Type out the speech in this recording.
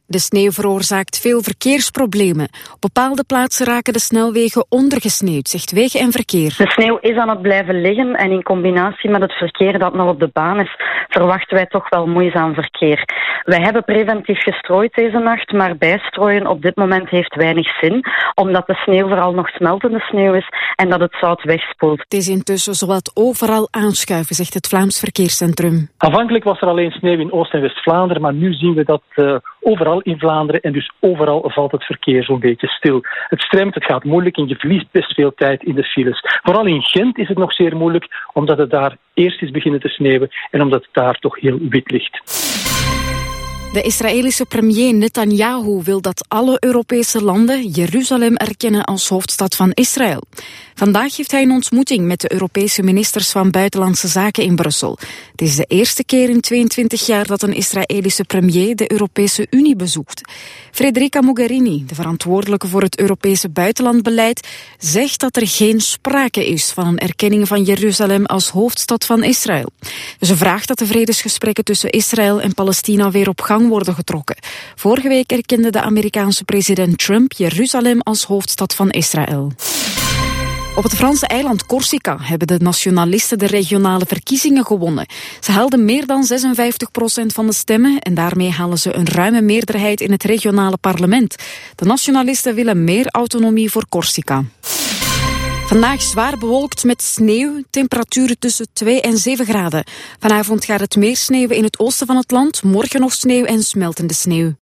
De sneeuw veroorzaakt veel verkeersproblemen. Op bepaalde plaatsen raken de snelwegen ondergesneeuwd, zegt Wegen en Verkeer. De sneeuw is aan het blijven liggen en in combinatie met het verkeer dat nog op de baan is, verwachten wij toch wel moeizaam verkeer. Wij hebben preventief gestrooid deze nacht, maar bijstrooien op dit moment heeft weinig zin, omdat de sneeuw vooral nog smeltende sneeuw is en dat het zout wegspoelt. Het is intussen zowat overal aanschuiven, zegt het Vlaams Verkeerscentrum. Aanvankelijk was er alleen sneeuw in Oost- en West-Vlaanderen, maar nu zien we dat overal in Vlaanderen en dus overal valt het verkeer zo'n beetje stil. Het stremt, het gaat moeilijk en je verliest best veel tijd in de files. Vooral in Gent is het nog zeer moeilijk, omdat het daar eerst is beginnen te sneeuwen en omdat het daar toch heel wit ligt. De Israëlische premier Netanyahu wil dat alle Europese landen Jeruzalem erkennen als hoofdstad van Israël. Vandaag heeft hij een ontmoeting met de Europese ministers van Buitenlandse Zaken in Brussel. Het is de eerste keer in 22 jaar dat een Israëlische premier de Europese Unie bezoekt. Federica Mogherini, de verantwoordelijke voor het Europese buitenlandbeleid, zegt dat er geen sprake is van een erkenning van Jeruzalem als hoofdstad van Israël. Ze vraagt dat de vredesgesprekken tussen Israël en Palestina weer op gang worden getrokken. Vorige week erkende de Amerikaanse president Trump Jeruzalem als hoofdstad van Israël. Op het Franse eiland Corsica hebben de nationalisten de regionale verkiezingen gewonnen. Ze haalden meer dan 56% van de stemmen en daarmee halen ze een ruime meerderheid in het regionale parlement. De nationalisten willen meer autonomie voor Corsica. Vandaag zwaar bewolkt met sneeuw, temperaturen tussen 2 en 7 graden. Vanavond gaat het meer sneeuwen in het oosten van het land, morgen nog sneeuw en smeltende sneeuw.